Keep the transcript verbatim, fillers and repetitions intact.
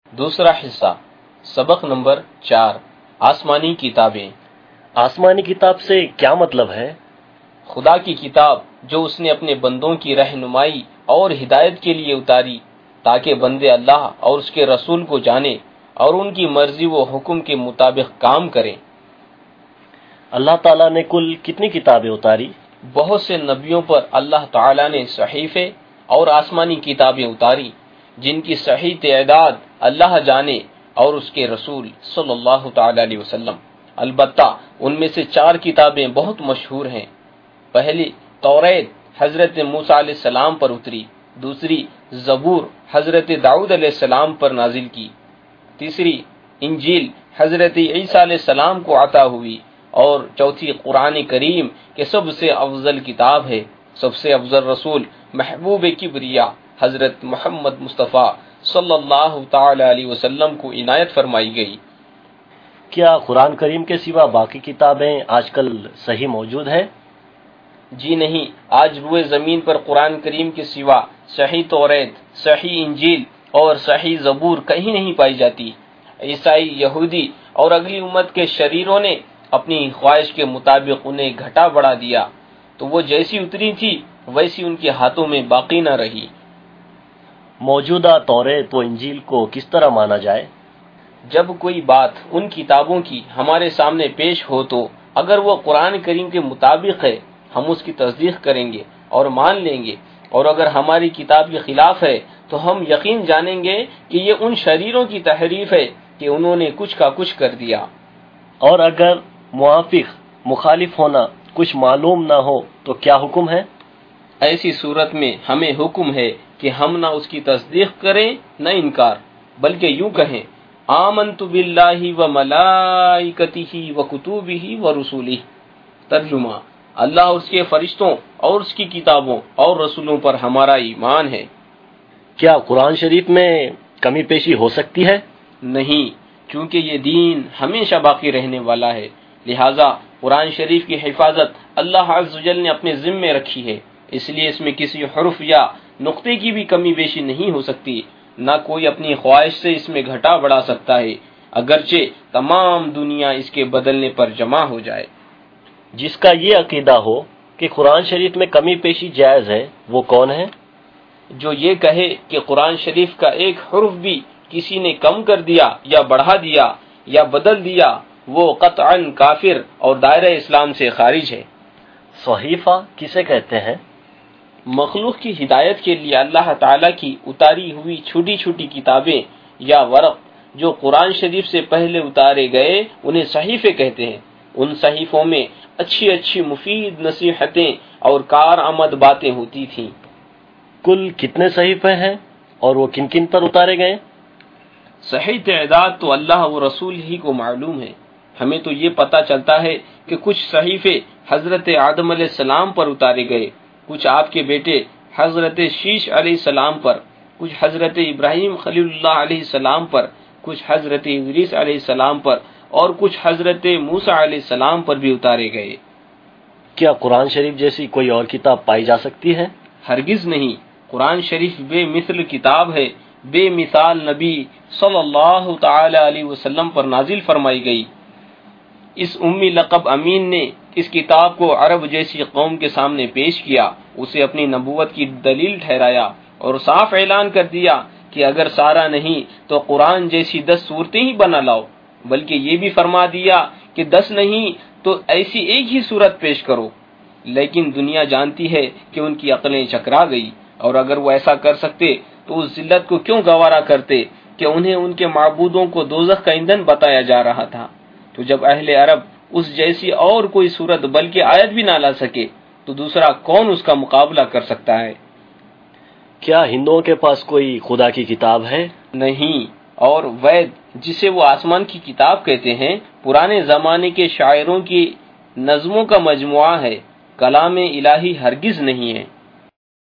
دوسرا حصہ، سبق نمبر چار، آسمانی کتابیں۔ آسمانی کتاب سے کیا مطلب ہے؟ خدا کی کتاب جو اس نے اپنے بندوں کی رہنمائی اور ہدایت کے لیے اتاری تاکہ بندے اللہ اور اس کے رسول کو جانیں اور ان کی مرضی و حکم کے مطابق کام کریں۔ اللہ تعالیٰ نے کل کتنی کتابیں اتاری؟ بہت سے نبیوں پر اللہ تعالیٰ نے صحیفے اور آسمانی کتابیں اتاری جن کی صحیح تعداد اللہ جانے اور اس کے رسول صلی اللہ تعالی علیہ وسلم۔ البتہ ان میں سے چار کتابیں بہت مشہور ہیں۔ پہلی توریت حضرت موسیٰ علیہ السلام پر اتری، دوسری زبور حضرت داؤد علیہ السلام پر نازل کی، تیسری انجیل حضرت عیسیٰ علیہ السلام کو عطا ہوئی، اور چوتھی قرآن کریم کے سب سے افضل کتاب ہے۔ سب سے افضل رسول محبوب کبریا حضرت محمد مصطفیٰ صلی اللہ تعالی علیہ وسلم کو عنایت فرمائی گئی۔ کیا قرآن کریم کے سوا باقی کتابیں آج کل صحیح موجود ہے؟ جی نہیں، آج روئے زمین پر قرآن کریم کے سوا صحیح توریت، صحیح انجیل اور صحیح زبور کہیں نہیں پائی جاتی۔ عیسائی، یہودی اور اگلی امت کے شریروں نے اپنی خواہش کے مطابق انہیں گھٹا بڑھا دیا، تو وہ جیسی اتری تھی ویسی ان کے ہاتھوں میں باقی نہ رہی۔ موجودہ توریت و انجیل کو کس طرح مانا جائے؟ جب کوئی بات ان کتابوں کی ہمارے سامنے پیش ہو تو اگر وہ قرآن کریم کے مطابق ہے ہم اس کی تصدیق کریں گے اور مان لیں گے، اور اگر ہماری کتاب کے خلاف ہے تو ہم یقین جانیں گے کہ یہ ان شریروں کی تحریف ہے کہ انہوں نے کچھ کا کچھ کر دیا۔ اور اگر موافق مخالف ہونا کچھ معلوم نہ ہو تو کیا حکم ہے؟ ایسی صورت میں ہمیں حکم ہے کہ ہم نہ اس کی تصدیق کریں نہ انکار، بلکہ یوں کہیں آمنت باللہ و ملائکتہ و کتبہ و رسولہ۔ ترجمہ: اللہ اور اس کے فرشتوں اور اس کی کتابوں اور رسولوں پر ہمارا ایمان ہے۔ کیا قرآن شریف میں کمی پیشی ہو سکتی ہے؟ نہیں، کیونکہ یہ دین ہمیشہ باقی رہنے والا ہے، لہٰذا قرآن شریف کی حفاظت اللہ عز و جل نے اپنے ذمے رکھی ہے، اس لیے اس میں کسی حرف یا نقطے کی بھی کمی بیشی نہیں ہو سکتی، نہ کوئی اپنی خواہش سے اس میں گھٹا بڑھا سکتا ہے، اگرچہ تمام دنیا اس کے بدلنے پر جمع ہو جائے۔ جس کا یہ عقیدہ ہو کہ قرآن شریف میں کمی پیشی جائز ہے وہ کون ہے؟ جو یہ کہے کہ قرآن شریف کا ایک حرف بھی کسی نے کم کر دیا یا بڑھا دیا یا بدل دیا وہ قطعاً کافر اور دائرہ اسلام سے خارج ہے۔ صحیفہ کسے کہتے ہیں؟ مخلوق کی ہدایت کے لیے اللہ تعالیٰ کی اتاری ہوئی چھوٹی چھوٹی کتابیں یا ورق جو قرآن شریف سے پہلے اتارے گئے انہیں صحیفے کہتے ہیں۔ ان صحیفوں میں اچھی اچھی مفید نصیحتیں اور کارآمد باتیں ہوتی تھیں۔ کل کتنے صحیفے ہیں اور وہ کن کن پر اتارے گئے؟ صحیح تعداد تو اللہ و رسول ہی کو معلوم ہے، ہمیں تو یہ پتہ چلتا ہے کہ کچھ صحیفے حضرت آدم علیہ السلام پر اتارے گئے، کچھ آپ کے بیٹے حضرت شیش علیہ السلام پر، کچھ حضرت ابراہیم خلیل اللہ علیہ السلام پر، کچھ حضرت ادریس علیہ السلام پر اور کچھ حضرت موسیٰ علیہ السلام پر بھی اتارے گئے۔ کیا قرآن شریف جیسی کوئی اور کتاب پائی جا سکتی ہے؟ ہرگز نہیں، قرآن شریف بے مثل کتاب ہے، بے مثال نبی صلی اللہ تعالی علیہ وسلم پر نازل فرمائی گئی۔ اس امی لقب امین نے اس کتاب کو عرب جیسی قوم کے سامنے پیش کیا، اسے اپنی نبوت کی دلیل ٹھہرایا اور صاف اعلان کر دیا کہ اگر سارا نہیں تو قرآن جیسی دس صورتیں ہی بنا لاؤ، بلکہ یہ بھی فرما دیا کہ دس نہیں تو ایسی ایک ہی صورت پیش کرو۔ لیکن دنیا جانتی ہے کہ ان کی عقلیں چکرا گئی، اور اگر وہ ایسا کر سکتے تو اس ذلت کو کیوں گوارا کرتے کہ انہیں ان کے معبودوں کو دوزخ کا ایندھن بتایا جا رہا تھا۔ تو جب اہل عرب اس جیسی اور کوئی صورت بلکہ آیت بھی نہ لا سکے تو دوسرا کون اس کا مقابلہ کر سکتا ہے؟ کیا ہندوؤں کے پاس کوئی خدا کی کتاب ہے؟ نہیں، اور وید جسے وہ آسمان کی کتاب کہتے ہیں پرانے زمانے کے شاعروں کی نظموں کا مجموعہ ہے، کلام الہی ہرگز نہیں ہے۔